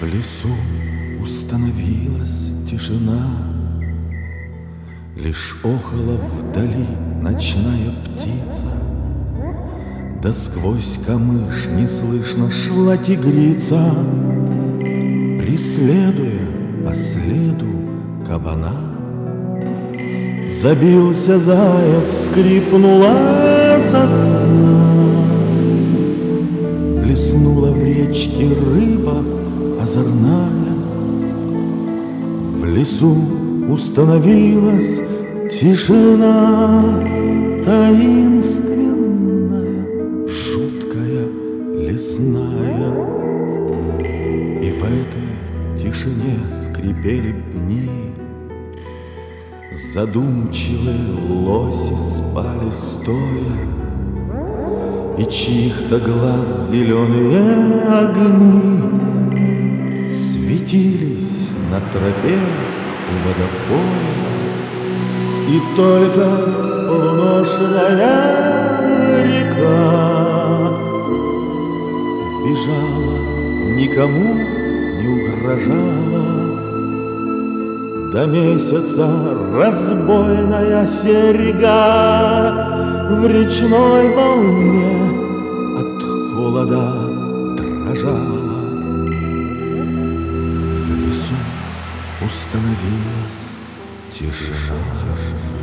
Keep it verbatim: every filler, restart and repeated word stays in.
лесу установилась тишина, лишь охала вдали ночная птица, да сквозь камыш неслышно шла тигрица, преследуя по следу кабана. Забился заяц, скрипнула сосна, плеснула в речке рыба озорная. В лесу установилась тишина таинственная, жуткая, лесная. И в этой тишине скрипели пни, задумчивые лоси спали стоя, и чьих-то глаз зеленые огни светились на тропе у водопоя. И только полуношная река бежала, никому не угрожала. До месяца разбойная серьга в речной волне от холода дрожала. В лесу установилась тишина.